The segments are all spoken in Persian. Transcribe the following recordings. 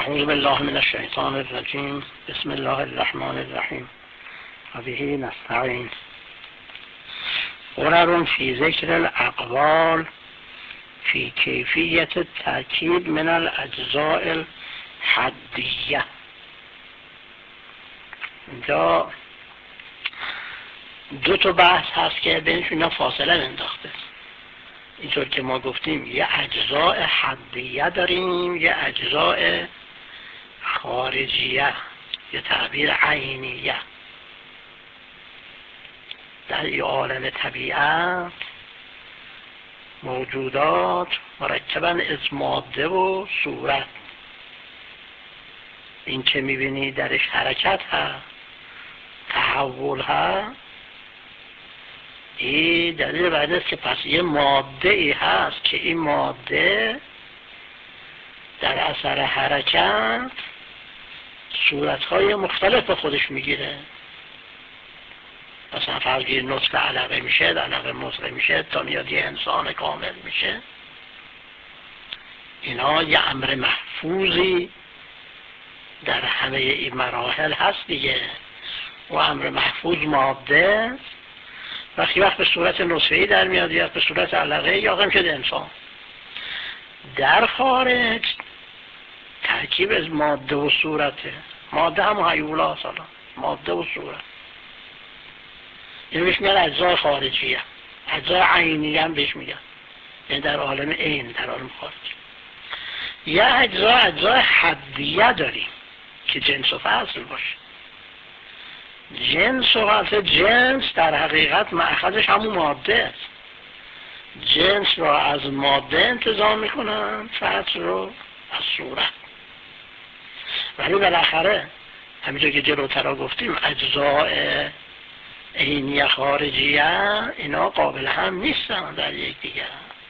اعوذ بالله من الشیطان الرجیم. بسم الله الرحمن الرحیم و به نستعین. غرر فی ذکر الاقوال فی کیفیت التأکید من الاجزاء الحدیه. اینجا دو تا بحث هست که بینشون فاصله انداخته. اینطور که ما گفتیم یه اجزاء حدیه داریم، یه اجزاء خارجیه، یه تعبیر عینیه. در این عالم طبیعت موجودات مرکباً از ماده و صورت. این که میبینی درش حرکت هست، تحول هست، این دلیل بر این است که پس یه ماده ای هست که این ماده در اثر حرکت صورتهای مختلف به خودش میگیره. مثلا فرضی نطفه علقه میشه، علقه مضغه میشه، تا میاد یه انسان کامل میشه. اینا یه امر محفوظی در همه این مراحل هست دیگه. و امر محفوظ ماده وقتی وقت به صورت نطفه‌ای در میاد یا به صورت علقه یا هم شده انسان. در خارج ترکیب از ماده و صورته. ماده هم هیولا سالا، ماده و صورت. اینو بهش میگن اجزای خارجیه، اجزای عینیه هم بهش میگن، یعنی در عالم عین، در عالم خارج. یه اجزای حدیه داریم که جنس و فصل باشه. جنس و فصل، جنس در حقیقت مأخذش همون ماده است. جنس رو از ماده انتزاع میکنن، فصل رو از صورت. ولی بالاخره همینطور که جلوتر گفتیم اجزای عینی خارجیه اینا قابل هم نیستن در یکدیگر.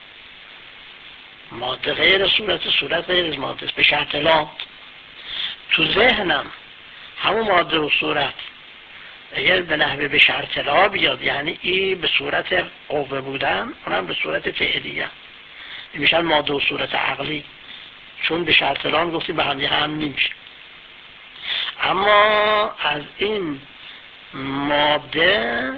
ماده غیر صورت، صورت غیر از ماده است. به شرط لا تو ذهنم همون ماده و صورت اگر به نحوه به شرط لا بیاد، یعنی این به صورت قوه بودن، اونم به صورت فعلیه، این میشن ماده و صورت عقلی. چون به شرط لا گفتیم به هم نمیشه. اما از این ماده،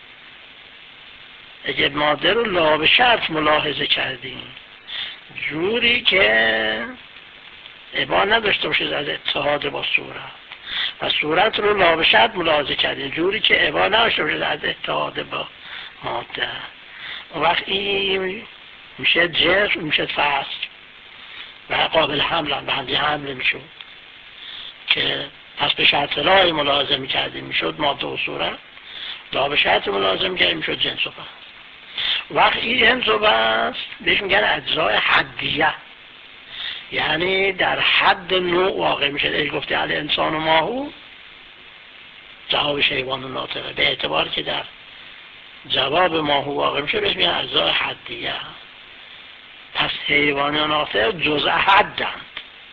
اگه ماده رو لا به شرط ملاحظه کردیم، جوری که ابا نداشته باشه از اتحاد با صورت، و صورت رو لا به شرط ملاحظه کردیم جوری که ابا نداشته باشه از اتحاد با ماده، اون وقت این میشه جنس، میشه فصل و قابل حمل، به هم حمل میشه. که پس به شرط لای ملاحظه میکردیم میشد ماده و صورت، لا به شرط ملاحظه میکردیم میشد جنس و فصل. وقت این جنس و فصل بهش میگن اجزای حدیه، یعنی در حد نوع واقع میشه. اگه گفتی علی انسان و ماهو، جوابش حیوان و ناطقه، به اعتبار که در جواب ماهو واقع میشه بهش میگن اجزای حدیه. پس حیوان و ناطقه جزء حدند.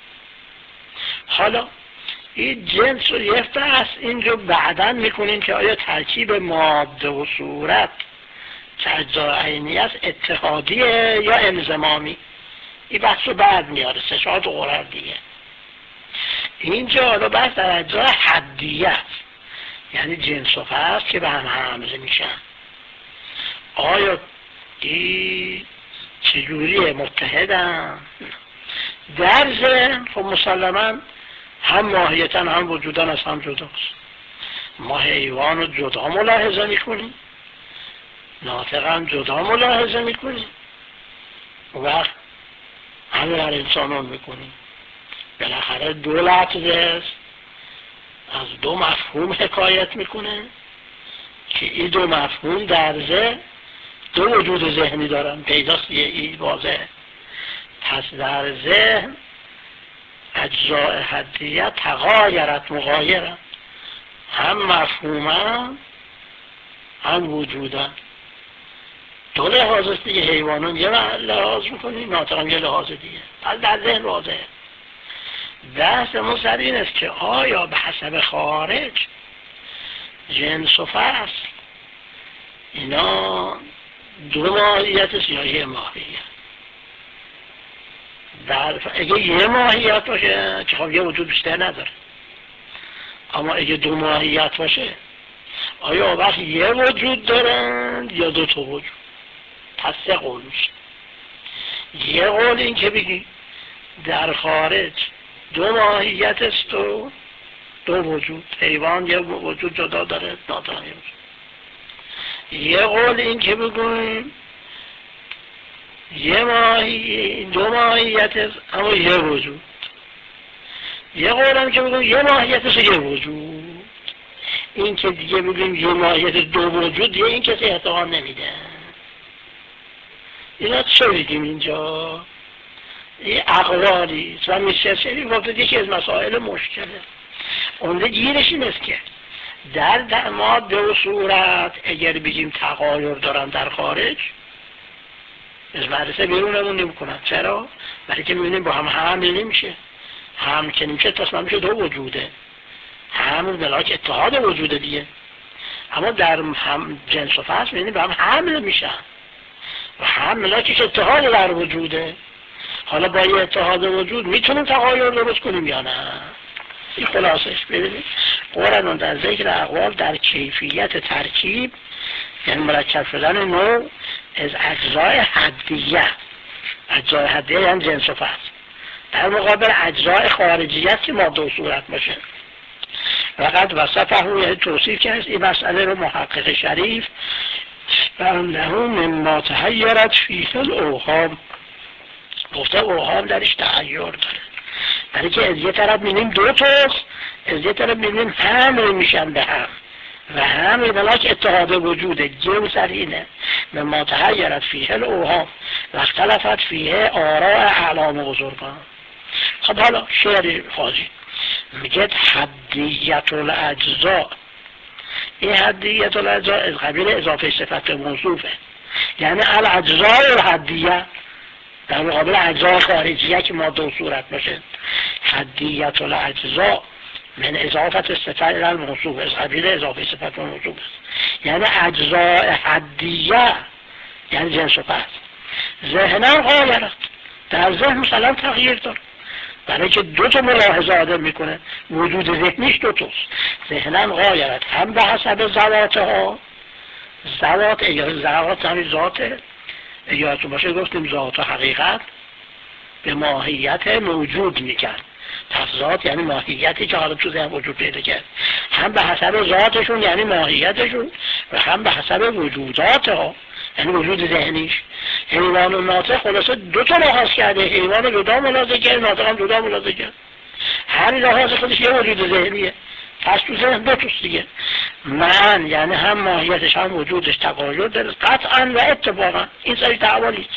حالا این جنس رو یه فصل اینجا بعداً میکنیم که آیا ترکیب ماده و صورت که اجزای عینی است اتحادیه یا انضمامی. این بحث رو بعد میاره، 3-4 غرر دیگه. اینجا حالا بحث در اجزای حدیه است، یعنی جنس و فصل که به هم حمل میشن. آیا این چجوریه؟ متحدن؟ در ذهن خب مسلماً هم ماهیتاً هم وجوداً از هم جداست. ما حیوان رو جدا ملاحظه میکنیم، ناطق هم جدا ملاحظه میکنیم، و همه در انسانان میکنیم. بالاخره دو لفظ است، از دو مفهوم حکایت میکنه که این دو مفهوم در ذهن دو وجود ذهنی دارن. پیداست یه این واضح. پس در ذهن اجزاء حدیه تغایرت مغایرن، هم مفهومن هم وجودن. دو لحاظ است دیگه. حیوانان یه لحاظ میکنیم، ناطقان یه لحاظ دیگه. پس در ذهن واضحه. بحث ما سر این است که آیا به حسب خارج جنس و فصل اینا دو ماهیت است یا یه ماهیت؟ اگه یه ماهیت باشه که خب یه وجود بیشتر نداره، اما اگه دو ماهیت باشه آیا وقت یه وجود دارن یا دو تا وجود؟ پس سه قول میشه. یه قول این که بگی در خارج دو ماهیت است و دو وجود، حیوان یه وجود جدا داره، نادان یه وجود. یه قول این که بگویم دو ماهیت است اما یه وجود. یه قول هم که بگویم یه ماهیت است و یه وجود. این که دیگه بگویم یه ماهیت دو وجود، دیگه این کسی احتمال نمیده. اینا چه بگیم اینجا؟ این اقوالی و میشتری وقتی یکی از مسائل مشکله اونده گیرش این است که در ماده و صورت اگر بگیم تغایر دارن در خارج از مدرسه بیرونمون نمیکنن. چرا؟ برای که میبینیم با هم حمل نمیشه. حمل که نمیشه تصمیم میشه دو وجوده، حمل ملاک اتحاد وجوده دیگه. اما در هم جنس و فصل میبینیم با هم حمل میشن و هم ملاکش اتحاد در وجوده. حالا با یه اتحاد وجود میتونیم تغایر درست کنیم یا نه؟ این خلاصش. ببینید قرآن در ذکر اقوال در کیفیت ترکیب، یعنی مرکب شدن نوع از اجزای حدیه. اجزای حدیه یعنی جنس و فصل، در مقابل اجزای خارجیت که ماده و صورت باشه. وقت وصفه یعنی توصیف که این مسئله رو محقق شریف فانه مما تحیرت فیه الاوهام، گفته اوهام درش تغییر داره. برای که از یه طرف میبینیم دو تاست، از یه طرف میبینیم هم میشن به هم و هم ملاک اتحاد وجوده. جنس اینه مما تحیرت فیه الاوهام و اختلفت فیه آراء اعلام بزرگان. خب حالا شعر خواجی میگه حدیت الاجزاء. این حدیت الاجزاء از قبیل اضافه صفت موصوفه، یعنی الاجزاء الحدیه در مقابل اجزای خارجیه که ماده و صورت باشه. حدیت الاجزاء من اضافت صفت الموصوف، از قبیل اضافه صفت موصوف است، یعنی اجزای حدیه یعنی جنس و فصل. ذهنا غایرت، در ذهن مثلا تغییر داره، برای که دو تا ملاحظه آدم میکنه، وجود ذهنیش دو تاست. ذهنا غایرت هم به حسب ذواتها، ذوات یا ذوات همین ذاته، یادتون باشه گفتیم ذات و حقیقت به ماهیت موجود میگن. پس ذات یعنی ماهیتی که حالا تو ذهن وجود پیدا کرد، هم به حسب ذاتشون یعنی ماهیتشون و هم به حسب وجودات ها یعنی وجود ذهنیش. حیوان و ناطق خلاصه دو تا لحاظ کرده، حیوان جدا ملاحظه کرد، ناطق هم جدا ملاحظه کرد. هر لحاظ خودش یه وجود ذهنیه، پس تو ذهن دو توست دیگه. من یعنی هم ماهیتش هم وجودش تغایر داره قطعا و اتفاقا، این سری تعوالیست.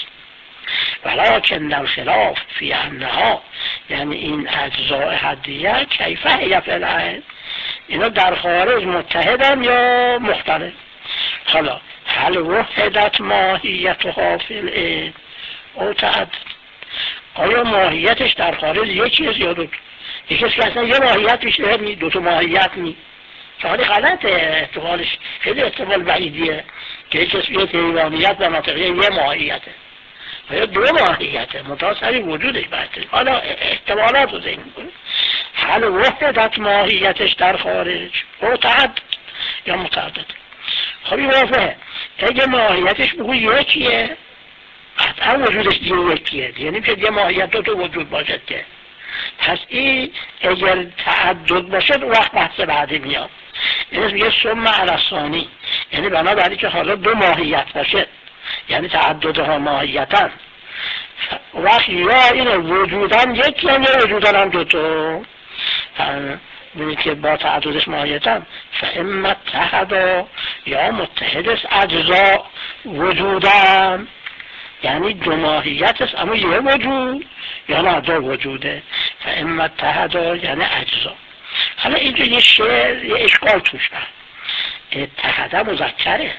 ولکن الخلاف فی انها، یعنی این اجزاء حدیه کیفه هی فی العین، اینا در خارج متحدن یا مختلف. حالا هل وحدت ماهیتها فی العین او تعدد، آیا ماهیتش در خارج یکی است یا دو تا؟ یکی که اصلا یه ماهیت بیشتر نی، دو تا ماهیت نی. خیلی غلطه احتمالش، خیلی احتمال بعیدیه که یکی یک حیوانیت و ناطقیه یه ماهیته و یا دو ماهیته متاسبی وجودش برده. حالا احتمالات رو ذهن کنید. حل وحدت ماهیتش در خارج او تعدد یا متعدد. خب این واضحه، اگه ماهیتش بگو یکیه قطعا وجودش دیگه یکیه، یعنی که یه ماهیت دو تا وجود باشد که. پس این اگر تعدد باشد وقت بحث بعدی میاد. این اسم یه سم علثانی، یعنی بنابراین که حالا دو ماهیت باشه یعنی تعددها ماهیتن، وقت یا این وجودن یکی یعنی وجودن هم دو تا، بینید که با تعددش ماهیتن فاما اتحدا یا متحد است اجزا وجودن، یعنی دو ماهیت است اما یه وجود یا نه دو وجوده. فاما اتحدا یعنی اجزا. حالا اینجا یه شعر یه اشکال توش هست. اتحده مذکره،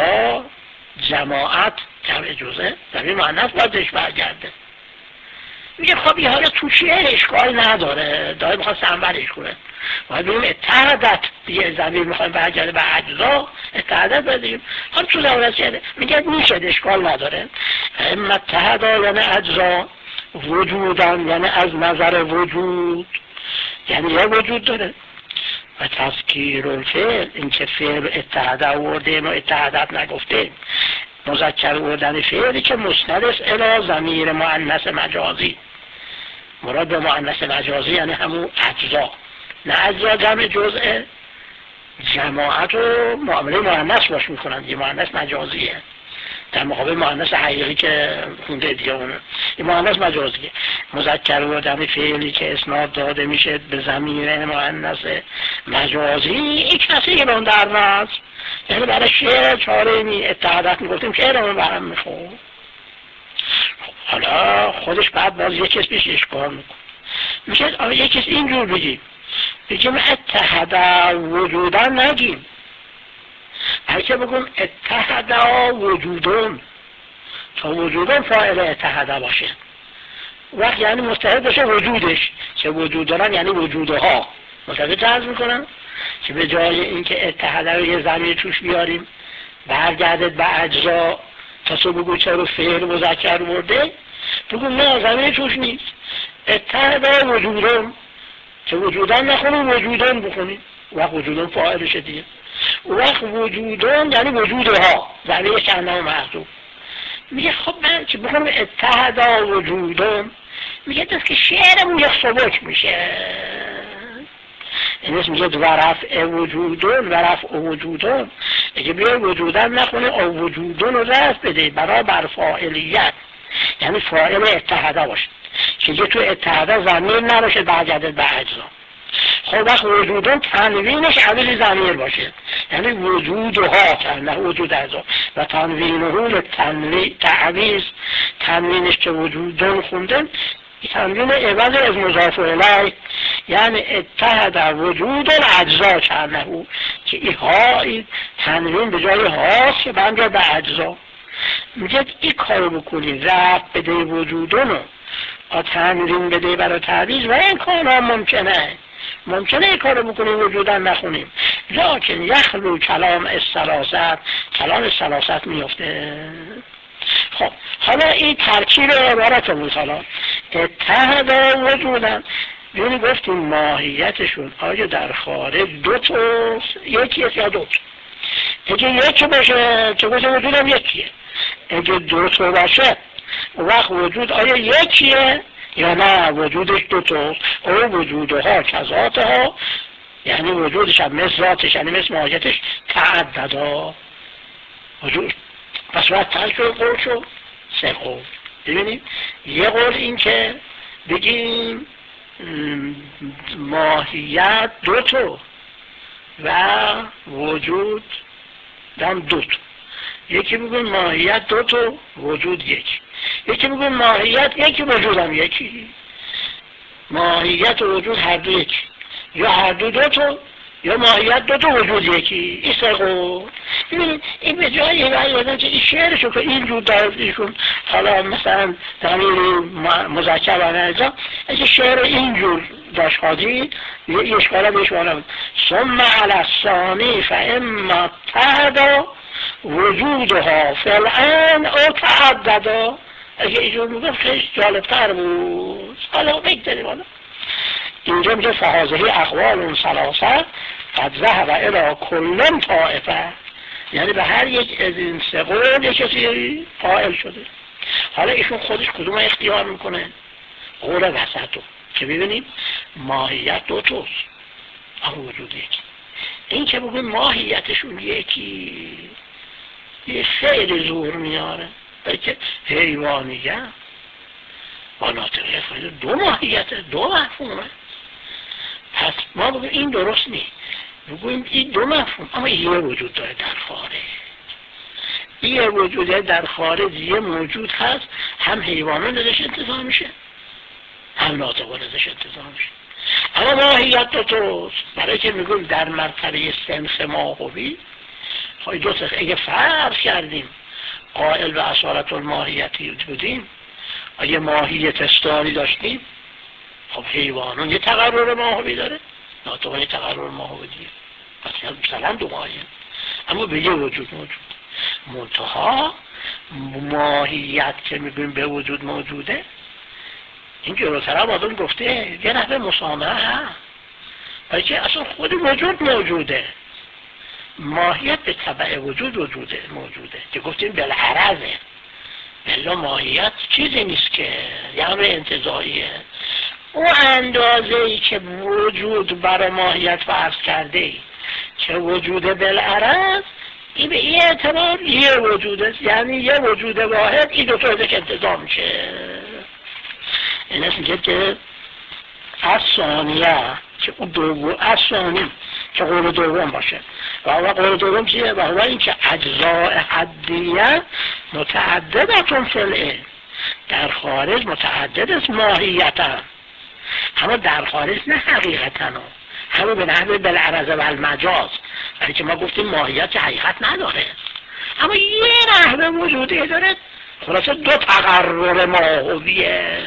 اجزا جماعت جمع جزء، زمین معنیت بازش برگرده. میگه خب این حالا تو چیه اشکال نداره، داره میخواد سنبرش کنه. باید بگیم اتحدت، یه زمین میخوایم برگرده به اجزا، اتحدت بدیم. خب تو دولت کرده میگه میشه، اشکال نداره. اما اتحدا یعنی اجزا، وجودن یعنی از نظر وجود، یعنی یه وجود داره. و تذکیر الفعل، این که فعل اتحاد آوردیم و اتحادت نگفتیم، مذکر آوردن فعلی که مسند است الی ضمیر مؤنث مجازی. مراد به مؤنث مجازی یعنی همون اجزا، نه اجزا جمع جزء، جماعت و معامله مؤنث باش میکنن، یه مؤنث مجازیه در مقابل مؤنث حقیقی که خونده دیگه اونه. این مؤنث مجازیه. مذکر آوردن فعلی که اسناد داده میشه به ضمیر مؤنث مجازی، این کسی رو در نظر، یعنی برای شعر چاره نی اتحادت میگفتیم شعرمون برم میخون. حالا خودش بعد باز یک کس پیش اشکار میکن، میشه یک کس اینجور بگیم اتحاد وجودن نگیم، بلکه بگم اتحاد وجودون، تا وجودون فاعل اتحاد باشه، وقت یعنی مستحق باشه وجودش، چه وجود دارن یعنی وجودها مستحق جذب میکنن، که به جای اینکه اتحاد رو یه ضمیر توش بیاریم برگردد به اجزا، تا تو بگو چرا فعل مذکر برده، بگو نه ضمیر توش نیست، اتحاد وجودون، که وجودان نخونیم وجودان بخونیم، وقت وجودان فاعلشه دیگه، وقت وجودان یعنی وجودها، ضمیر چندم محذوف. میگه خب من چه بخونم اتحاد وجودان، میگه دست که شعرمون یک سبک میشه، این اسم میگه و رفع وجودان و رفع وجودان، اگه بیای وجودان نخونه او وجودان رو رفع بده برای بر فاعلیت، یعنی فاعل اتحاده باشه، که یه تو اتحاده ضمیر نباشه برگرده به اجزا. خب وقت وجودان تنوینش عوض ضمیر باشه، یعنی وجودها کنه وجود اجزا، و تنوینه تعویض، تنوینش که وجودان خوندن تنوین عوض از مضاف الیه، یعنی اتحاد وجود الاجزا کنه، که این تنوین به جای هاست که برمیگرده به اجزا. میگه این کارو بکنی، رفع بده وجودونو تنوین بده برای تعویض، و این کارها ممکنه این کارو بکنیم وجودن نخونیم، لکن یخلو کلام الثلاثه، کلام الثلاثه میفته. خب حالا این ترکیب عبارت بود، حالا اتحاد وجودن، یعنی گفتیم ماهیتشون آیا در خارج دو تاست، یکیه یا دو تا؟ اگه یکی باشه که گفتیم وجودم یکیه، اگه دو تا باشه وقت وجود آیا یکیه یا نه وجودش دو تاست، او وجودها کذاتها، یعنی وجودش هم مثل ذاتش، یعنی مثل ماهیتش تعددا وجود. پس باید ترک قول شد سه قول. ببینیم یه قول این که بگیم ماهیت دو تا و وجود هم دو تا، یکی بگیم ماهیت دو تا وجود یکی بگیم ماهیت یکی وجود هم یکی، ماهیت و وجود هر دو یکی، یا هر دو تا یا ماهیت دو تا وجود یکی. این سه قول. ببینید این به جای این که این شعرشو که اینجور دارد ایشون، حالا مثلا ضمیر مذکر و اجزا، اگه شعر اینجور داشت خواهدید یه اشکاله بهش بود ثم علی الثانی فاما اتحدا وجودها فالآن او تعددا، اگه اینجور میگم خیلی جالبتر بود. حالا بگذاریم حالا اینجا میگه فهذه اقوال ثلاثه قد ذهب الی کل طائفه، یعنی به هر یک از این سه قول یک کسی قائل شده. حالا ایشون خودش کدوم اختیار میکنه؟ قول وسطو، که ببینیم ماهیت دو توست اما وجود یکی. این که بگیم ماهیتشون یکی یه خیلی زور میاره، بلکه حیوانیه با ناطقه خیلی دو ماهیت دو مفهومه. پس ما بگیم این درست نیست، بگویم این دو مفهوم، اما یه وجود داره در خارج، یه وجود در خارج، یه موجود هست هم حیوانان ازش انتزاع میشه هم ناطقان ازش انتزاع میشه. اما ماهیت دو توست، برای که میگویم در مرتبه سنس ماهوی خواهی دو تا اگه فرض کردیم قائل به اصالت الماهیتی بودیم، اگه ماهیت استواری داشتیم، خب حیوانون یه تقرر ماهوی داره، ناطقان یه تقرر ماهوی دیگه، پس مثلا دو ماهیت، اما به یه وجود موجود. منتها ماهیت که میگویم به وجود موجوده، این جلوتر هم آدم گفته یه نحوه مسامحه هست، برای که اصلا خود وجود موجوده، ماهیت به تبع وجود موجوده که گفتیم بالعرضه، بلا ماهیت چیزی نیست که یه امر انتزاعیه. اون اندازه ای که وجود برای ماهیت فرض کرده که وجود بالعرض، این به این اعتبار یه وجوده، یعنی یه وجود واحد، این دو تا ازش انتزاع میشه. این است میگه که از ثانیه که اون دوم، از ثانی که قول دوم باشه، و قول دوم چیه؟ و هو این که اجزاء حدیه متعددتون فی العلم، در خارج متعدد است ماهیتا، اما در خارج نه حقیقتا، همه به نحوه بالعرض و المجاز، یعنی که ما گفتیم ماهیت حقیقت نداره، اما یه نحوه وجودی داره. خلاصه دو تقرر ماهویه،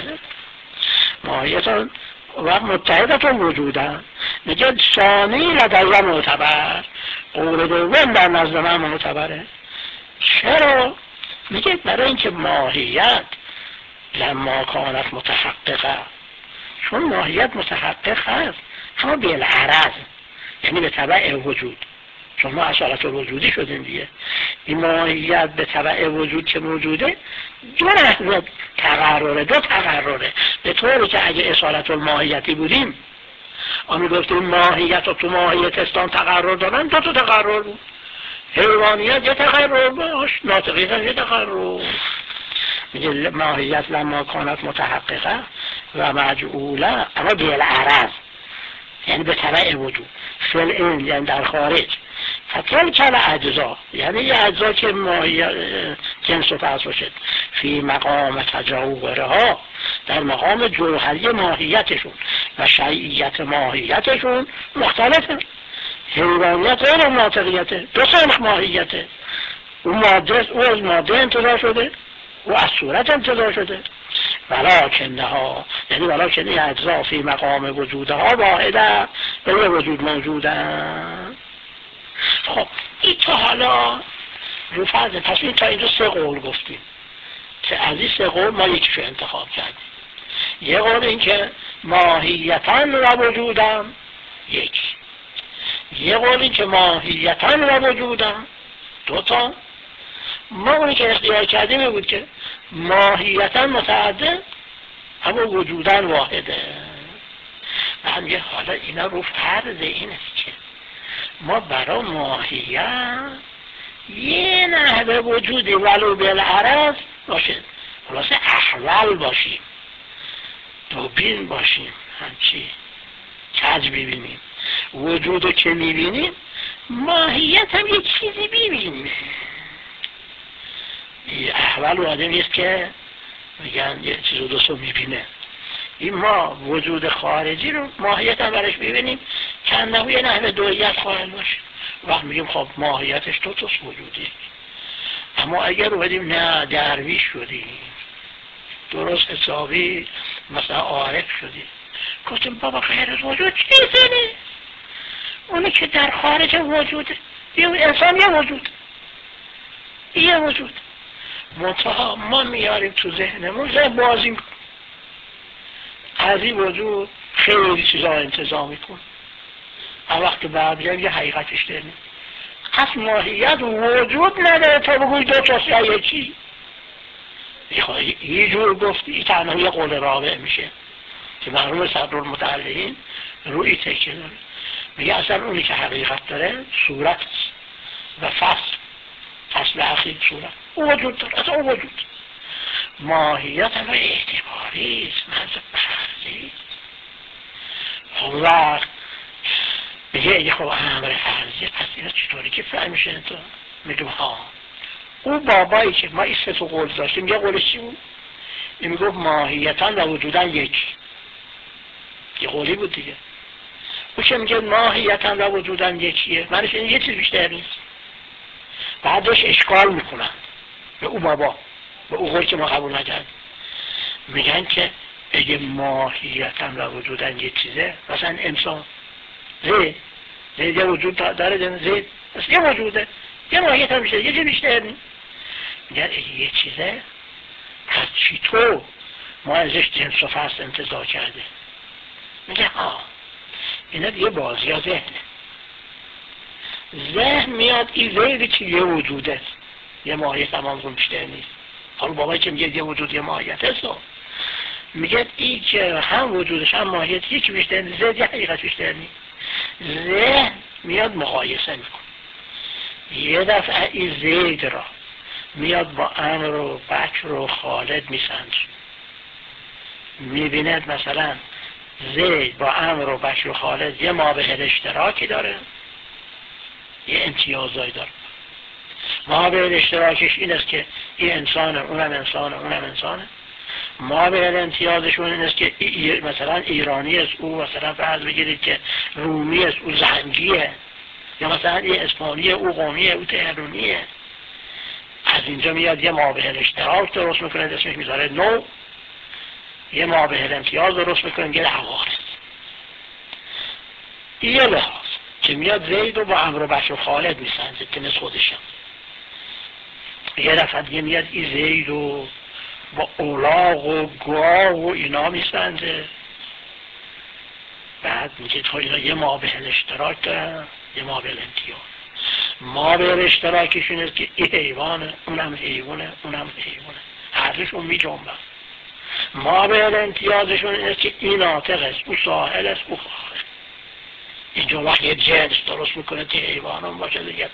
ماهیتا و متحدتون وجودن. میگه ثانی لدیه معتبر، قول دوم در نزد من معتبره. چرا؟ میگه برای اینکه ماهیت لما کانت متحققه، چون ماهیت متحقق هست اما بالعرض، یعنی به تبع وجود، چون ما اصالت وجودی شدیم دیگه. این ماهیت به تبع وجود که موجوده دو نحوه تقرره، دو تقرره، به طوری که اگه اصالت الماهیتی بودیم آمی گفتیم ماهیت و تو ماهیت استان تقرر دارن، دو تا تقرر بود، حیوانیت یه تقرر باش، ناطقیت یه تقرر. میگه ماهیت لما کانت متحققه و مجعوله، اما بالعرض یعنی به تبع وجود، فی العلم یعنی در خارج، فتل کل اجزا، یعنی یه اجزا که ماهیت جنس و فرض باشد، فی مقام تجاورها، در مقام جوهری ماهیتشون و شیعیت ماهیتشون مختلفه. حیوانیت غیر ناطقیته، دو سنخ ماهیته، اون ماده، او از ماده انتظار شده و از صورت انتظار شده. ولکنها، یعنی ولکن این اجزا فی مقام وجودها واحده، به وجود موجودن. خب این تا حالا رو فرض، پس این تا اینجا سه قول گفتیم که از این سه قول ما یکیشو انتخاب کردیم. یه قول این که ماهیتاً و وجوداً یک، یه قول این که ماهیتاً و وجوداً دو تا. ما اونی که اختیار کردیم این بود که ماهیتاً متعدد اما وجوداً واحده. و هم یه حالا اینا رو فرض این است که ما برای ماهیت یه نحوه وجودی ولو بالعرض باشه، خلاصه احول باشیم، دوبین باشیم، همچی کج ببینیم، وجودو که میبینیم ماهیت هم یه چیزی ببینیم. احول آدم نیست که میگن یه چیز رو دوستو میبینه، این ما وجود خارجی رو ماهیت هم برش ببینیم که انه یه نحوه دویت خواهد باشه. وقت میگیم خب ماهیتش تو توست وجودی. اما اگر رو بدیم نه درویش شدیم، درست حسابی مثلا عارف شدیم، گفتیم بابا غیر از وجود چیزی اونی که در خارج وجوده، یه انسان یه وجود، یه وجود منتها ما میاریم تو ذهنمون ذهن بازی میکنیم، از این وجود خیلی چیزا انتظار میکن، هر وقت بعد یه حقیقتش داریم. پس ماهیت وجود نداره تا بگوی دو تاست یا یکی. یه جور گفت این تنها یه قول رابع میشه که مرحوم صدرالمتعلقین روی تکیه داره، میگه اصلا اونی که حقیقت داره صورت است و فصل اخیر صورت، او وجود داره، اصلا او وجود. ماهیت همه اعتباری است، محض فرضی. خب میگه خب امر فرضی، پس اینا چطوری که فهمیشه تو؟ میگم ها، اون بابایی که ما این سه تا قول داشتیم، یه قولش چی بود؟ این میگفت ماهیتاً و وجوداً یکی، یه قولی بود دیگه. او که میگه ماهیتاً و وجوداً یکیه، معنیش این یه چیز بیشتر نیست. بعدش اشکال میکنن به او بابا، به او قول که ما قبول نکرد. میگن که اگه ماهیتاً و وجوداً یه چیزه، مثلا انسان زید یه وجود داره، زید بس یه وجوده، یه ماهیت هم بیشتر، یه چیز بیشتر نیست. میگن اگه یه چیزه پس چطور ما ازش جنس و فصل انتزاع کرده؟ میگه اینا دیگه بازی ها ذهنه. ذهن میاد این زیدی که یه وجوده، یه ماهیت هم هم بیشتر نیست. حالا بابایی که میگه یه وجود یه ماهیت هست، میگه این که هم وجودش هم ماهیت هیچ بیشتر نیست، زید یه حقیقت بیشتر نیست. ذهن میاد مقایسه میکن. یه دفعه این زید را میاد با امر و بکر و خالد میسنج، میبیند مثلا زید با امر و بکر و خالد یه مابعد اشتراکی داره، یه امتیازایی داره. مابعد اشتراکش این است که این انسانه، اونم انسانه، اونم انسانه. مابعد امتیازشون این است که مثلا ایرانی است، او مثلا فرض بگیرید که رومی است، او زنگیه، یا مثلا این اسپانیه، او قومیه، او تهرونیه. از اینجا میاد یه مابعد اشتراک درست میکنه، اسمش میذاره نو، یه مابعد امتیاز درست میکنه، یه حواس. یه لحاظ که میاد زید رو با امر و بشر و خالد میسنجه که مثل خودشم. یه دفعه دیگه میاد این زید رو با اولاغ و گاو و اینا میسنجه. بعد میگه تا اینا یه مابعد اشتراک دارن، یه مابعد امتیاز. مابعد اشتراکشون است که این حیوانه، اونم حیوانه، اونم حیوانه، هرشون می جنبن. مابعد امتیازشون است که این ناطق است، او ساحل است، او خواهر. اینجا وقت یه جنس درست میکنه که حیوانم باشه دیگه.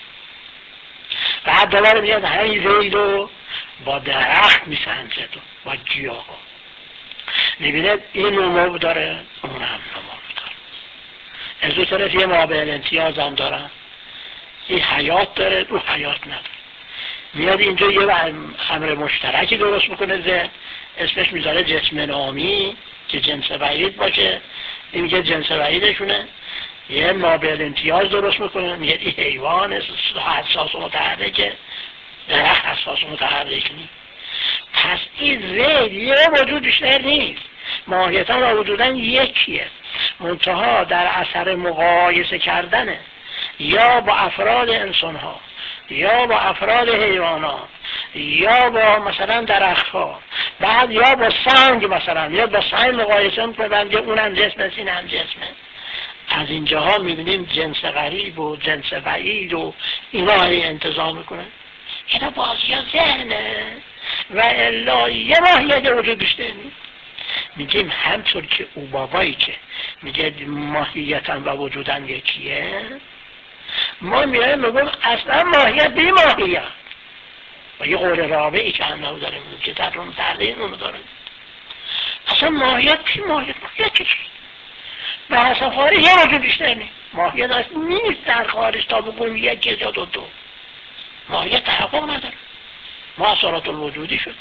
بعد دوباره میاد همین زید رو با درخت میسنجه، با گیاه ها. میبینه این نمو داره، اون هم نمو داره. از دو طرف یه مابعد امتیاز هم دارن. این حیات داره، او حیات نداره. میاد اینجا یه امر مشترکی درست میکنه ذهن، اسمش میذاره جسم نامی که جنس بعید باشه. این میگه جنس بعیدشونه. یه مابعد امتیاز درست میکنه، میگه این حیوان حساس و متحرکه، درخت حساس و متحرک نیست. پس این زید یه وجود بیشتر نیست، ماهیتاً و وجوداً یکیه، منتها در اثر مقایسه کردنه یا با افراد انسان ها، یا با افراد حیوانات، یا با مثلا درخت ها، بعد یا با سنگ، مثلا یا با سنگ مقایسه میکنن که اونم جسم است، اینم جسمه. از اینجاها میبینیم جنس غریب و جنس بعید و اینا انتظام میکنن. اینا بازی ها ذهنه و الا یه ماهیت وجود بیشتر نیست. میگیم همطور که او بابایی که میگه ماهیتاً و وجوداً یکیه، ما میایم میگم اصلا ماهیت بی ماهیت. و یه قول رابعی که هم داریم که در اون تحلیل اونو داریم، اصلا ماهیت بی ماهیت چیز به حسب خارج یه وجود بیشتر نیست. ماهیت اصلا نیست در خارج تا بگویم یک یا دو. ماهیت تحقق نداره، معاصرات الوجودی شد،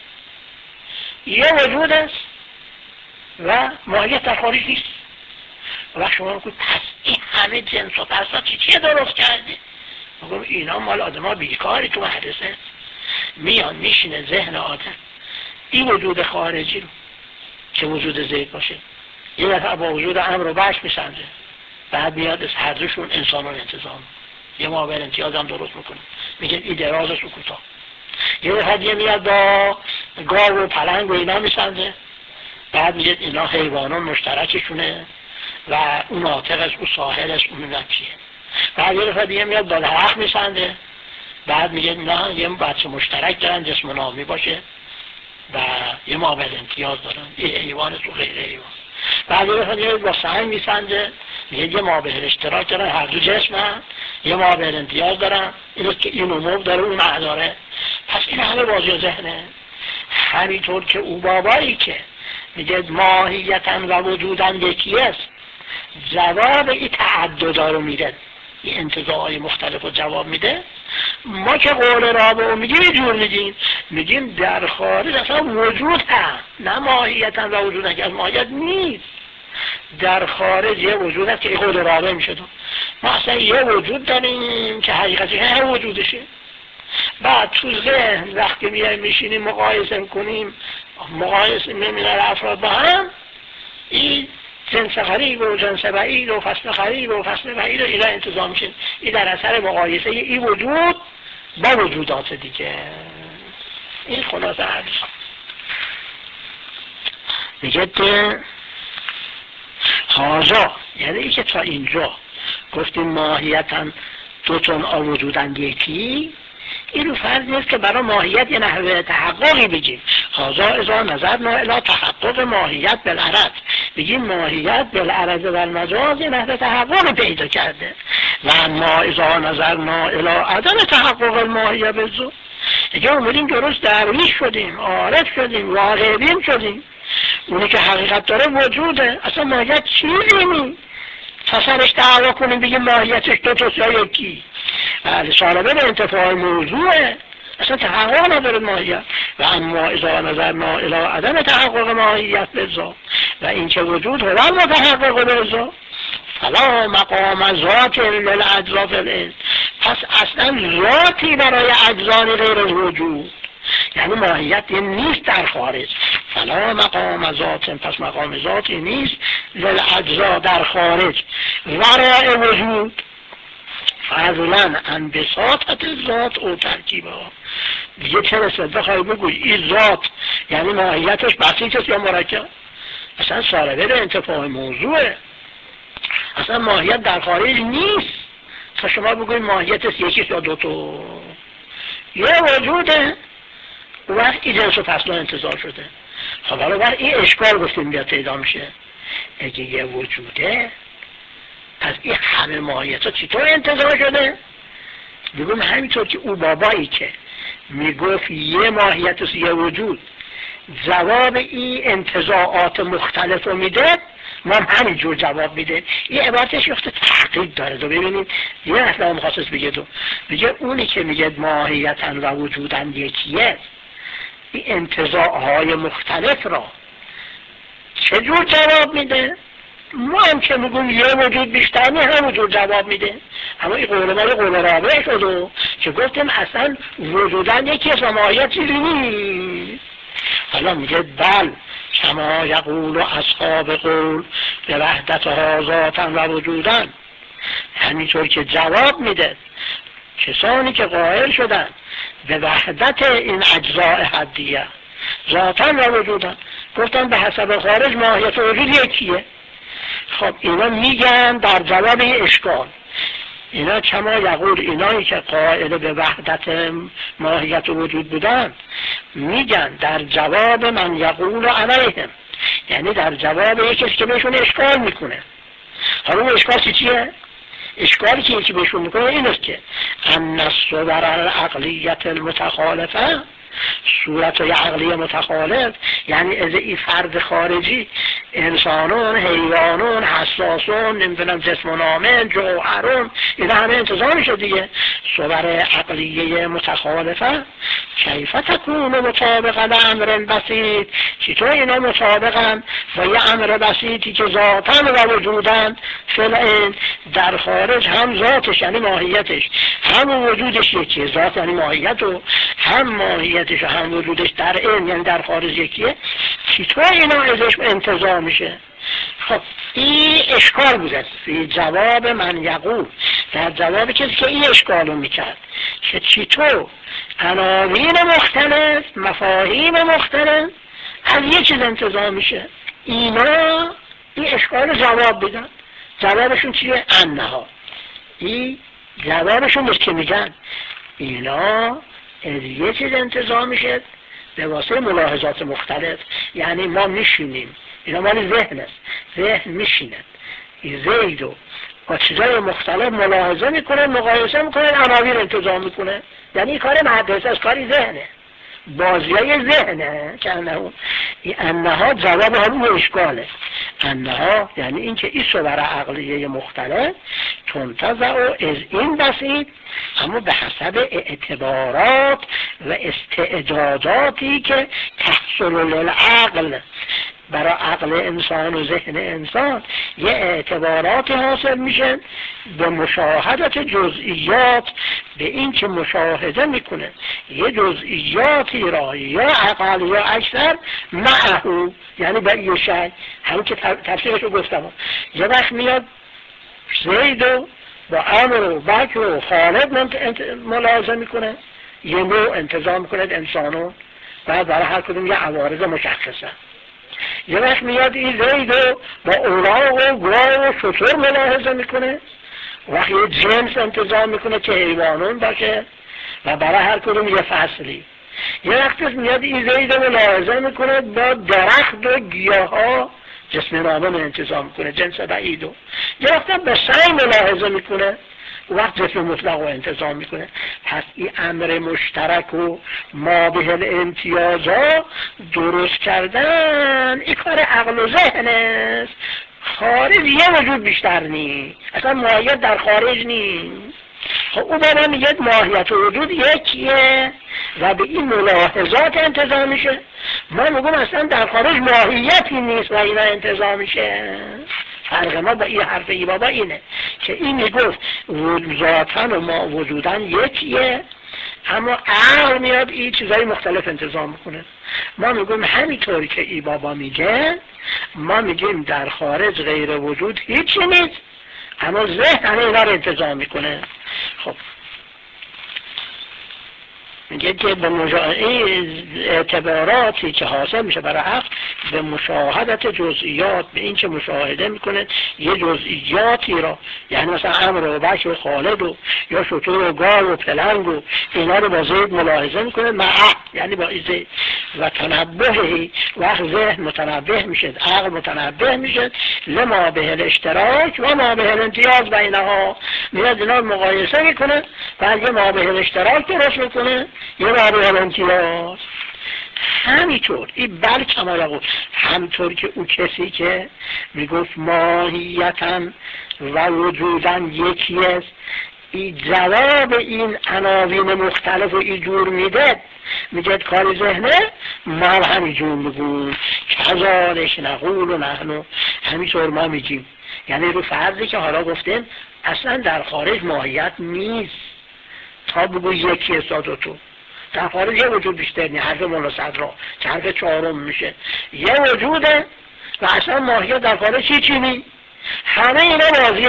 یه وجود است و ماهیت در خارج نیست. و شما میگوید پس این همه جنس و پس چیه درست کرده؟ میگم اینا مال آدم ها بیکاری تو مدرسه میان میشینه ذهن آدم این وجود خارجی رو که وجود زید باشه یه دفعه با وجود امر و بش میسنجه، بعد میاد از هر دوشون انسانان انتظام یه مابعد امتیاز هم درست میکنه، میگه این درازش رو کوتاه. یه دفعه دیگه میاد با گاو و پلنگ و اینا میسنجه، بعد میگه اینا حیوانان مشترکشونه و اون ناطق است، اون ساحل است، اون نکیه. بعد یه دفعه دیگه میاد با درخت میسنجه، بعد میگه نه یه بچه مشترک دارن جسم نامی باشه و یه مابعد امتیاز دارن، یه حیوان است و غیر حیوان. بعد یه دفعه دیگه با سنگ میسنجه، میگه یه مابعد اشتراک دارن، هر دو جسم هم یه مابعد امتیاز دارن، اینو که این نمو داره اون نداره. پس این همه بازی ذهنه. همینطور که او بابایی که میگه ماهیتاً و وجوداً یکی است، جواب این تعددا رو میده، این انتزاعهای مختلف رو جواب میده. ما که قول رابع میگیم یه جور میگیم در خارج اصلا وجود هست، نه ماهیتاً و وجوداً که از ماهیت نیست. در خارج یه وجود هست که قول رابع میشه. ما اصلا یه وجود داریم که حقیقتی همه وجودشه. بعد تو ذهن وقتی میشینیم مقایسه کنیم مقایسه می‌بینن افراد با هم، این جنس غریب و جنس بعید و فصل غریب و فصل بعید و اینا انتظام میشه. این در اثر مقایسه این وجود با وجودات دیگه. این خلاصه حدیث. میگه که هازا، یعنی ای که تا اینجا گفتیم ماهیتاً دو تن وجودن یکی، این رو فرض نیست که برای ماهیت یه نحوه تحققی بگیم. هازا اذا نظرنا الی تحقق ماهیت بالعرض، بگیم ماهیت بالعرض و المجاز یه نحوه تحقق پیدا کرده. و اما اذا نظرنا الی عدم تحقق الماهیت بالذات، دیگه اومدیم درست درویش شدیم، عارف شدیم، واقع‌بین شدیم. اونی که حقیقت داره وجوده، اصلا ماهیت چیزی نیست تا سرش دعوا کنیم بگیم ماهیتش دو تا یا یکی. بله، سالبه به انتفاع موضوعه، اصلا تحقق نداره ماهیت. و اما اذا نظرنا الی عدم تحقق ماهیت بالذات و این که وجود هو المتحقق بالذات فلا مقام ذات للاجزاء فی العلم، پس اصلا ذاتی برای اجزای غیر از وجود، یعنی ماهیت نیست در خارج. فلا مقام ذات، پس مقام ذاتی نیست للاجزا در خارج وراء وجود، فضلا عن بساطت ذات او ترکیبه. دیگه چه رسد بخوای بگوی این ذات یعنی ماهیتش بسیط است یا مرکب، اصلا سالبه به انتفاع موضوعه، اصلا ماهیت در خارج نیست تا شما بگوی ماهیتش یکیست یا دوتو، یه وجوده و وقت این جنس و فصل انتظار شده. خب حالا وقت این اشکال گفتیم بیاد پیدا میشه، اگه یه وجوده پس این همه ماهیت ها چطور انتظار شده؟ بگم همینطور که او بابایی که میگفت یه ماهیت است یه وجود، جواب این انتزاعات مختلف رو میده، ما هم همینجور جواب میده. این عبارتش یخت تحقیق داره. دو ببینید یه اصلا مخصص بگه دو بگه اونی که میگه ماهیتاً و وجوداً یکیه، این انتزاعهای مختلف را چجور جواب میده؟ ما هم که میگم یه وجود بیشتر نه همونجور جواب میده. اما این قول ما قول رابع شد که گفتیم اصلا وجوداً یکی از ماهیت چیزی نیست. حالا میگه بل کما یقول و اصحاب قول به وحدتها ذاتاً و وجوداً، همینطور که جواب میده کسانی که قائل شدن به وحدت این اجزاء حدیه ذاتاً و وجوداً، گفتن به حسب خارج ماهیت وجود یکیه. خب اینا میگن در جواب این اشکال، اینا کما یقول، اینایی که قائل به وحدت ماهیت وجود بودن میگن در جواب من یقول علیهم، یعنی در جواب یکی که بهشون اشکال میکنه. حالا اون اشکال چیه؟ اشکالی که یکی بهشون میکنه این است که ان الصور العقلیت المتخالفه، صورت عقلی متخالف، یعنی از این فرد خارجی انسانون، حیوانون، حساسون، نمیدونم جسم و نامن، جوهرون، اینا همه انتظار میشه دیگه. صور عقلیه متخالفه کیف تکون مطابقا لامر بسیط، چطور اینا مطابقا با یه امر بسیطی که ذاتن و وجودن فعلا در خارج، هم ذاتش یعنی ماهیتش هم وجودش یکیه، ذات یعنی ماهیت و هم ماهیتش و هم وجودش در این یعنی در خارج یکیه، چطور اینا ازش انتظار میشه؟ خب این اشکال بوده فی جواب من یقول، در جواب کسی که این اشکالو میکرد که چطور عناوین مختلف، مفاهیم مختلف از یه چیز انتظار میشه. اینا این اشکال جواب بدن. جوابشون چیه؟ انها. این جوابشون نیست که میگن اینا از یه چیز انتظار میشه به واسه ملاحظات مختلف، یعنی ما میشینیم، اینا مالی ذهن است، ذهن میشینه این زیدو با چیزای مختلف ملاحظه میکنه، مقایسه میکنه، عناوین انتظار میکنه، یعنی این کار مدرسه است، کاری ذهنه، بازیای ذهنه که انها جواب همون اشکاله. انها یعنی این که این صور عقلیه مختلف تنتزع از این بسیط، اما به حسب اعتبارات و استعداداتی که تحصل للعقل برای عقل انسان و ذهن انسان یه اعتباراتی حاصل میشه به مشاهدت جزئیات، به این که مشاهده میکنه یه جزئیاتی را یا اقل یا اکثر معهو، یعنی با یه شی، همون که تفسیرش رو گفتم. یه وقت میاد زید و با امر و بکر و خالد ملاحظه میکنه، یه نوع انتظام میکنه انسانو، بعد برای هر کدوم یه عوارض مشخصه. یه وقت میاد این زید و با اوراق و گاو و شتر ملاحظه میکنه، وقت یه جنس انتظام میکنه که حیوانون باشه و برای هر کدوم یه فصلی. یه وقت میاد این زید رو ملاحظه میکنه با درخت و گیاه ها جسم نامه انتظام میکنه، جنس بعیدو. یه وقت به سعی ملاحظه میکنه، وقت جسم مطلق رو انتظام میکنه. پس این امر مشترک و ما به الامتیازها درست کردن این کار عقل و ذهن است. خارج یه وجود بیشتر نیست، اصلا ماهیت در خارج نیست. خب او برای میگه ماهیت وجود یکیه و به این ملاحظات انتظام میشه. ما میگم اصلا در خارج ماهیتی نیست و اینا انتظام میشه. فرق ما با این حرف ای بابا اینه که این میگفت ذاتن و ما وجودن یکیه، اما عقل میاد این چیزای مختلف انتظام میکنه. ما میگیم همینطوری که ای بابا میگه، ما میگیم در خارج غیر وجود هیچی نیست، اما ذهن همه اینا رو انتظام میکنه. خب میگه که به اعتباراتی که حاصل میشه برای عقل به مشاهدت جزئیات، به این که مشاهده میکنه یه جزئیاتی را، یعنی مثلا امر و بکر و خالد و یا شتر و گاو و پلنگ و اینا رو با زید ملاحظه میکنه، یعنی با این زید و تنبهی، وقت ذهن متنبه میشه، عقل متنبه میشه لما به الاشتراک و ما به الامتیاز بینها، میاد اینا مقایسه میکنه و یه ما به الاشتراک درست میکنه یه ما به الامتیاز. همینطور این بل کمال همطور که او کسی که میگفت ماهیتاً و وجوداً یکی است، این جواب این عناوین مختلف و این جور میده، میگه کار ذهنه، ما همینجور میگویم کذالک نقول و نحن، همینطور ما میگیم. یعنی رو فرضی که حالا گفتیم اصلا در خارج ماهیت نیست تا بگو یکی استاد تو، در خارج یه وجود بیشتر نیست، حرف مولا صدرا که حرف چهارم میشه یه وجوده و اصلا ماهیت در خارج هیچی نیست، همه اینا بازی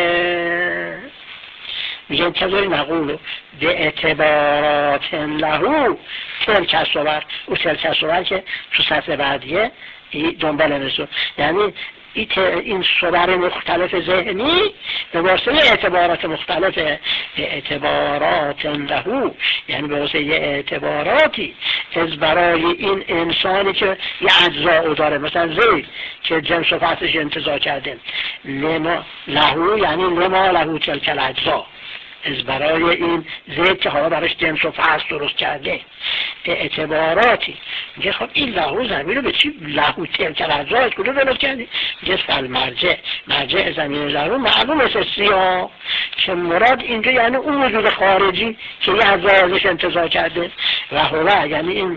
ذهنه. میگن کذاری نقولو به اعتبارات لهو تلک الصور، او تلک الصور که تو سطر بعدیه دنبال نسو، یعنی این صور مختلف ذهنی به واسطه اعتبارات مختلف، اعتبارات لهو یعنی به واسطه اعتباراتی از برای این انسانی که یه اجزا داره، مثلا زید که جنس و فصلش انتزاع کرده، لما لهو یعنی لما لهو تلک الاجزا، از برای این زید که حالا براش جنس و فصل درست کرده اعتباراتی. میگه خب این لهو زمین رو به چی لهو تلک الاجزا از کجا درست کردی؟ میگه فل مرجع زمین لهو معلوم است سیاه، که مراد اینجا یعنی اون وجود خارجی که یه اجزا ازش انتزاع کرده و هوا، یعنی این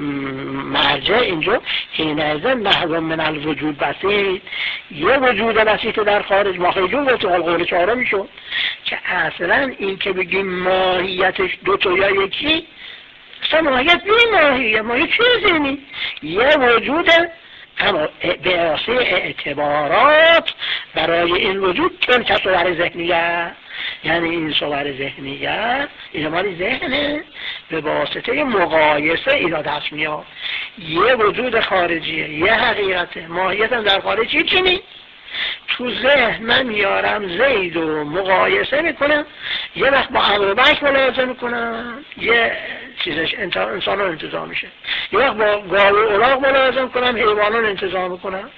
مرجع اینجا حینئذ محو من الوجود بسیط، یه وجود بسیط در خارج ما خیلی جون گفت قول چهارم میشون که اصلا این که بگیم ماهیتش دو تا یا یکی، اصلا ماهیت بی ماهیت چیزی نی، یه وجوده، اما به واسطه اعتبارات برای این وجود تلک صور ذهنیه، یعنی این صور ذهنیه این مالی ذهنه، به واسطه مقایسه اینا دست میاد، یه وجود خارجیه، یه حقیقته، ماهیت هم در خارج چی نی. تو ذهن من میارم زید و مقایسه میکنم، یه وقت با امر و بک ملاحظه میکنم یه چیزش انسان رو انتظام میشه، یه وقت با گاو و اوراق ملاحظه میکنم حیوانان انتظام میکنم،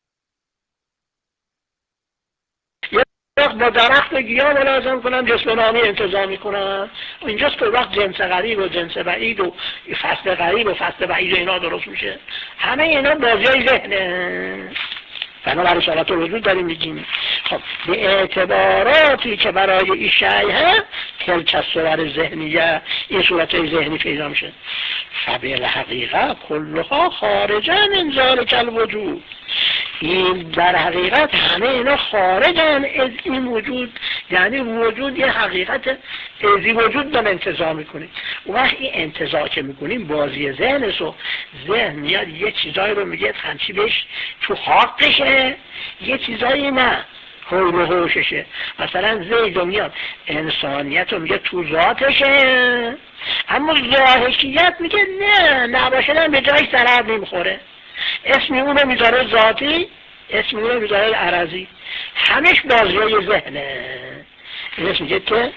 یه وقت با درخت و گیاه ملاحظه میکنم جسم نامی انتظام میکنم. اینجاست که وقت جنس غریب و جنس بعید و فصل غریب و فصل بعید و اینا درست میشه. همه اینا بازی ذهنه. بنابراین رسالت الوجود داریم میگیم. خب به اعتباراتی که برای این شیء هست تلک الصور ذهنیه، این صورت ذهنی پیدا میشه. فبالحقیقه کلها خارجن من ذلک الوجود، این در حقیقت همه اینا خارجن از این وجود، یعنی وجود یه حقیقت ازی وجود داره انتزاع میکنیم. و وقت این انتزاع که میکنیم بازی ذهن است، ذهن میاد یه چیزایی رو میگه همچی بهش تو حقشه، یه چیزایی نه حول و حوششه. مثلا زید رو میاد انسانیت رو میگه تو ذاتشه، اما ظاهریت میگه نه نباشدن به جایش ضرر نمیخوره، اسمی اون رو میذاره ذاتی، اسمی اون رو میذاره عرضی، همش بازیای ذهنه. این اسم میگه که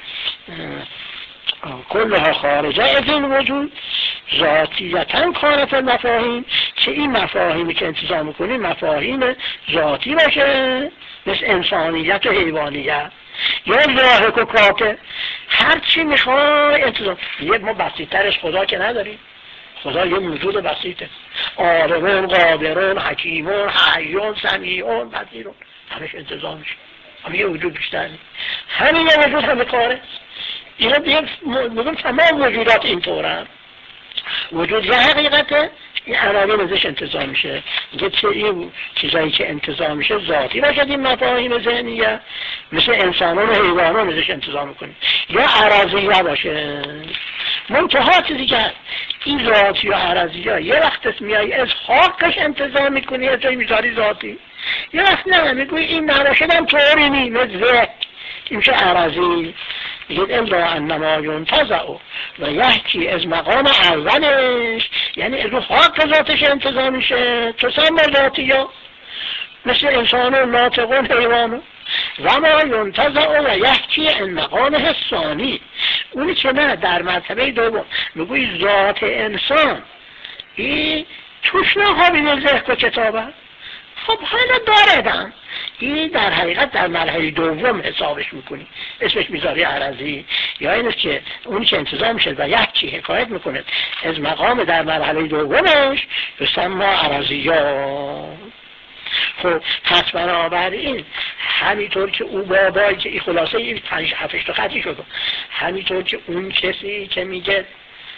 کلها خارجه از این وجود ذاتیتاً کانت مفاهیم، که این مفاهیمی که انتزاع میکنیم مفاهیم ذاتی باشه، مثل انسانیت و حیوانیت یا لاحق و کاته، هرچی میخوای انتزاع. یه ما بسیطترش خدا که نداریم، خدا یه موجود بسیطه، عالمون، قادرون، حکیمون، حیون، سمیعون، بصیرون، همش انتزاع میشه، همه یه وجود بیشتر نیست، همین یه وجود همه کاره. اینا دیگه میگم تمام وجودات اینطورن، وجود یه حقیقته، این عناوین ازش انتزاع میشه. میگه چه این چیزایی که انتزاع میشه ذاتی باشد، این مفاهیم ذهنیه مثل انسانان و حیوانان ازش انتزاع میکنیم، یا عرضیه باشه. منتها چیزی که این ذاتی و عرضیه یه وقت میای از حقش انتزاع میکنی، از جای میذاری ذاتی، یه وقت نه میگوی این نباشدم طوری نی مثل این میشه عرضی. میگه الا انما ینتزع و یحکی از مقام اولش، یعنی از حق ذاتش انتزاع میشه تسمى ذاتیه، مثل انسان و ناطقون حیوانو. و ما ینتزع و یحکی از مقام حسانی، اونی که نه در مرتبه دوم میگوی ذات انسان این توش نخوابیده ذهن و کتابه، خب حالا داردم این در حقیقت در مرحله دوم حسابش میکنی، اسمش میذاری عرضی، یا اینه که اونی که انتزاع میشه و یکی حکایت میکنه از مقام در مرحله دومش بسمى عرضیات. خب پس بنابراین همینطور که او بابایی که این خلاصه این 5-7 خطی شد، همینطور که اون کسی که میگه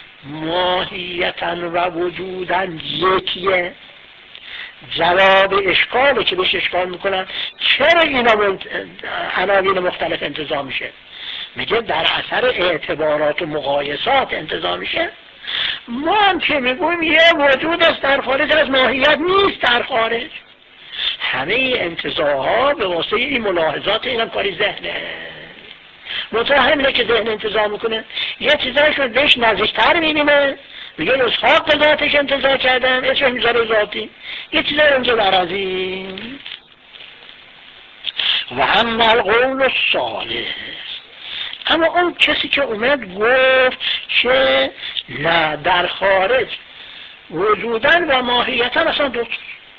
ماهیتاً و وجوداً یکیه، جواب اشکاله که بهش اشکال میکنن چرا اینا عناوین مختلف انتزاع میشه، میگه در اثر اعتبارات و مقایسات انتزاع میشه. ما هم که میگویم یه وجود است در خارج از ماهیت نیست در خارج، همه انتزاعها به واسطه این ملاحظات اینم کاری ذهنه. متهمینه که ذهن انتزاع میکنه، یه چیزایش رو بهش نزدیکتر میبینه، میگه اسحاق ذاتش انتزاع کردم اسمش میذاره ذاتی، یه چیزای اونجا برازی. و اما القول الصالح، اما اون کسی که اومد گفت که نه در خارج وجودن و ماهیتا اصلا دو،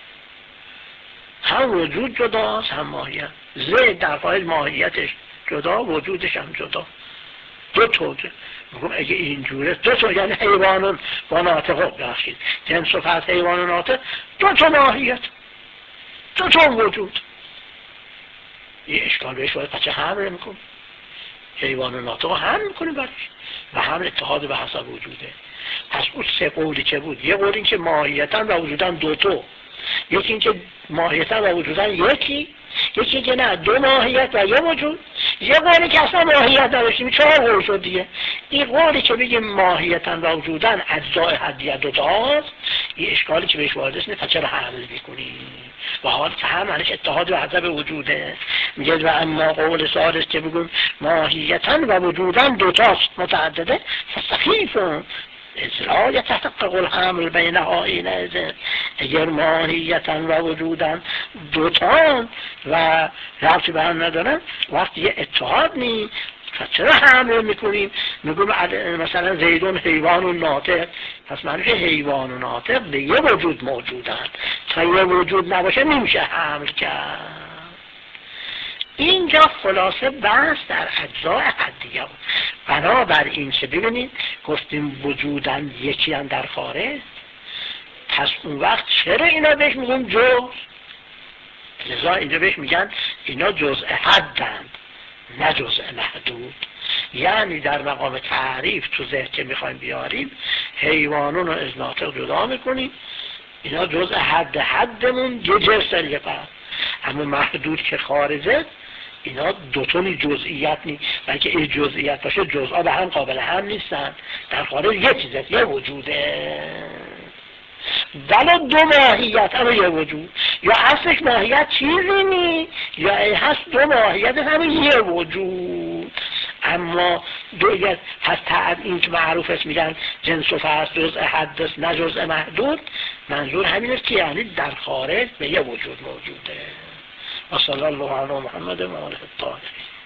هم وجود جداست هم ماهیت، زید در خارج ماهیتش جدا وجودش هم جدا، دو توجه. میگم اگه اینجوره دو تا یعنی حیوانون با ناطق بخشید جنس و فرد حیوان و ناطق دو تا ماهیت دو تا وجود، یه اشکال بهش باید پچه هم نمیکن، حیوان و ناطق هم میکنیم برش و هم اتحاد به حسب وجوده. پس اون سه قولی که بود، یه قول این که ماهیتاً و وجوداً دو تو، یکی این که ماهیتاً و وجوداً یکی، یکی که نه دو ماهیت و یه وجود، یه قولی که اصلا ماهیت نداشتیم 4 قول شد دیگه. این قولی که بگیم ماهیتاً و وجوداً اجزای حدیت دو تاست، این اشکالی که بهش وارد است، پس چرا حمل میکنیم و حال که هم معنیش اتحاد و حسب وجوده. میگه و اما قول ثالث که بگیم ماهیتاً و وجوداً دو تاست متعدده فسخیفون لا يتحقق الحمل بینها اینئذ، اگر ماهیتاً و وجوداً دوتان و ربطی به هم ندارن وقتی یه اتحاد نیست چرا حمل میکنیم؟ میگم مثلا زیدون حیوان و ناطق، پس معنیش حیوان و ناطق به یه وجود موجودن، تا یه وجود نباشه نمیشه حمل کرد. اینجا خلاصه بحث در اجزای حدیه بود. بنابراین که ببینید گفتیم وجودن یکی هم در خارج، پس اون وقت چرا اینا بهش میگم جز؟ لذا اینجا بهش میگن اینا جزء حدند نه جزء محدود. یعنی در مقام تعریف تو ذهن که میخوایم بیاریم حیوانون رو از ناطق جدا میکنیم، اینا جزء حدمون یه جنس یه پس. اما محدود که خارجه اینا دوتونی جزئیت نیست، بلکه این جزئیت باشه جزئا به هم قابل هم نیستن، در خارج یه چیزه، یه وجوده، ولی دو ماهیت اما یه وجود، یا اصلش ماهیت چیزی نی یا هست دو ماهیت همه یه وجود. اما دیگر هست این که معروف است میگن جنس و فرس جزء حد است نه جزء محدود، منظور همین است که یعنی در خارج به یه وجود موجوده. و صلی الله علی محمد و آله الطاهرین.